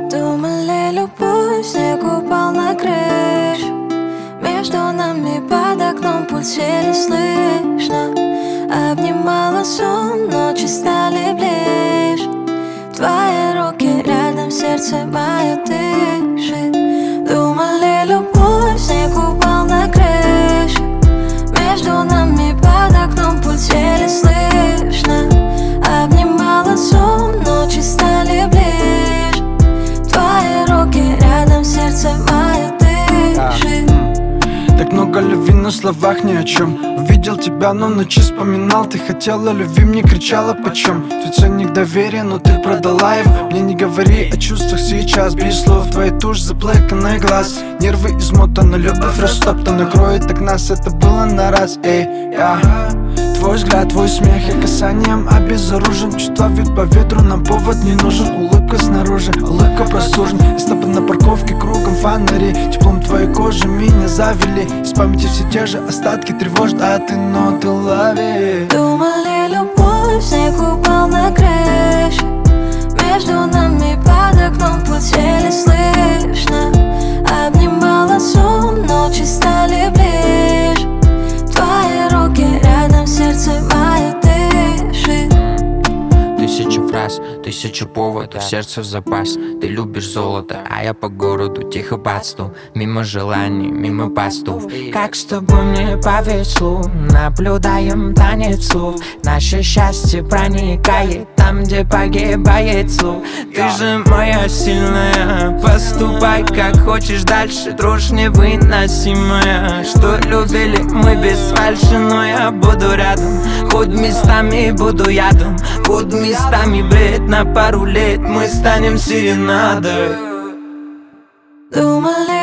Думали, любовь, снег упал на крышу. Между нами под окном пульс еле слышно. Обнимала сон, ночи стали ближе. Твои руки рядом, сердце мое дышит. Думали, любовь, снег упал на крышу. Между нами под окном пульс еле слышно. Обнимала сон, ночи стали ближе. Твои руки рядом, сердце мое дышит. Так много любви на словах ни о чем. Увидел тебя, но в ночи вспоминал. Ты хотела любви, мне кричала почем. Твой ценник доверия, но ты продала его. Мне не говори о чувствах сейчас. Без слов, твоя тушь, заплаканный глаз. Нервы измотаны, любовь растоптана. Кроет так нас, это было на раз. Твой взгляд, твой смех, я касанием обезоружен. Чувства вьют по ветру, нам повод не нужен. Улыбка снаружи, улыбка простужен. И стопы на парковке, кругом фонари. Теплом твоей кожи меня завели. Из памяти все те же остатки тревожат, а ты ноты лови. Думали, любовь, снег упал на крышу. Между нами под окном пульс еле слышно. Обнимала сон, ночи стали ближе. Твои руки рядом, сердце мое дышит. Тысячу фраз, тысячу поводов, сердце в запас. Ты любишь золото, а я по городу тихо подсту. Мимо желаний, мимо постов. Как с тобой мне повезло. Наблюдаем танец слов. Наше счастье проникает там, где погибает слов. Ты же моя сильная. Поступай как хочешь дальше. Дрожь невыносимая. Что любили мы без фальши, но я буду рядом. Хоть местами буду ядом, хоть местами бред. На пару лет мы станем серенадой. Думали,